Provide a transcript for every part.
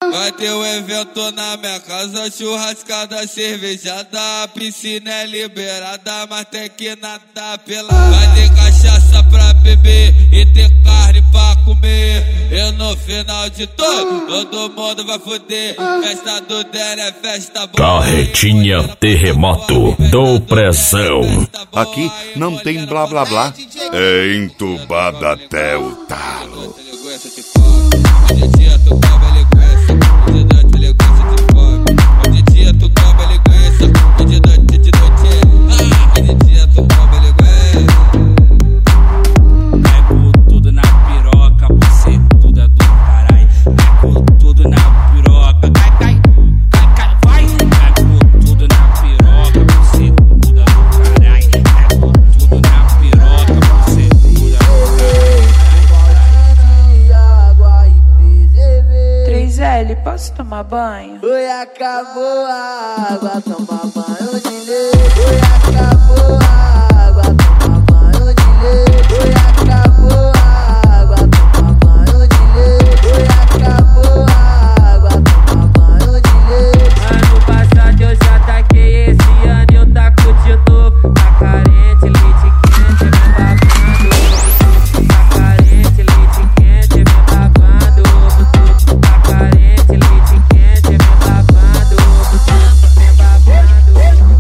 Vai ter um evento na minha casa, churrascada, cervejada, a piscina é liberada, mas tem que nadar pelada. Vai ter cachaça pra beber e ter carne pra comer. E no final de todo mundo vai foder. Festa do Dera é festa boa. Carretinha Terremoto do Prezão. Aqui não tem blá blá blá, é entubado até o talo. Posso tomar banho? Oi, acabou a água, toma banho de lei. Oi, acabou a água, toma banho de lei. Oi, acabou a água, toma banho de lei. Oi, acabou a água, toma banho de lei. Ano passado eu já taquei, esse ano eu taco de novo. Tá carente, leite quente, me babando. Tá carente, leite quente, me babando. Tá carente, leite quente, me babando. Me babando.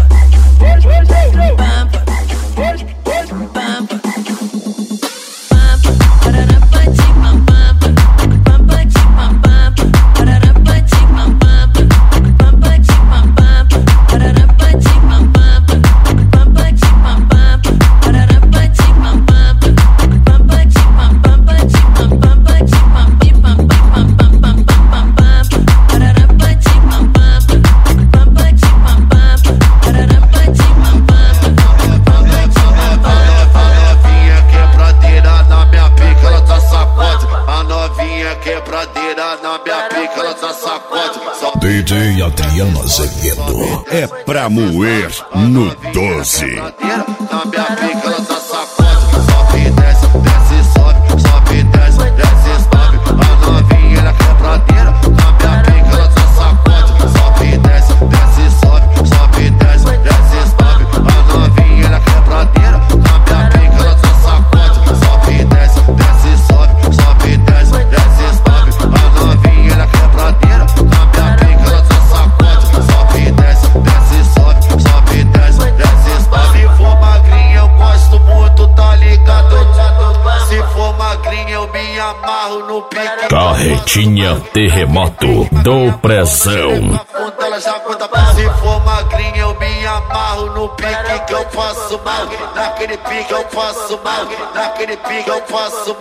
DJ Adriano Azevedo é pra moer no 12. Na minha pica ela tá sacode, sobe e desce, desce e sobe, sobe e desce, desce e sobe. A novinha ela quebradeira, na minha pica ela tá sacode, sobe e desce, desce e sobe, sobe e desce, desce e sobe. A novinha ela quebradeira, na minha pica ela tá sacode, sobe e desce, desce e sobe, sobe e desce, desce e sobe. A novinha ela quebradeira, na minha pica ela tá sacode, sobe e desce, desce e sobe, sobe e desce, desce e sobe. Se for magrinha eu gosto muito, tá ligado? Se for magrinha eu me amarro no pique. Carretinha Terremoto do Prezão. Se for magrinha eu me amarro no pique que eu faço mal. Naquele pique eu faço mal. Naquele pique eu passo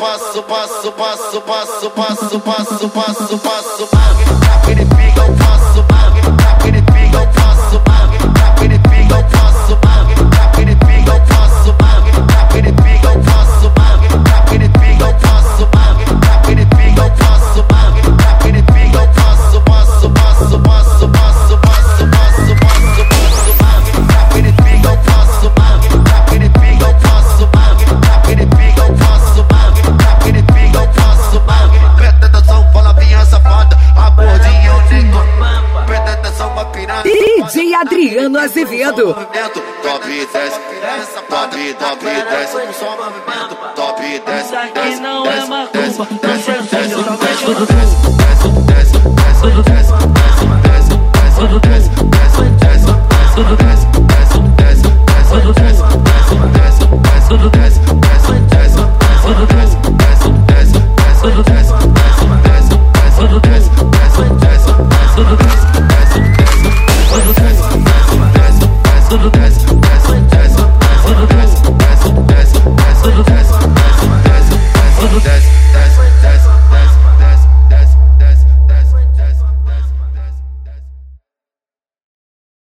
mal. Naquele pique eu faço mal. Naquele pique eu faço mal. Naquele pique eu faço mal. Naquele pique eu faço mal. Naquele pique eu faço mal. Naquele pique eu faço mal. Naquele pique eu faço mal. Naquele pique eu faço DJ Adriano Azevedo. Top 10, top 10, top 10, Isso aqui não é macumba, desce,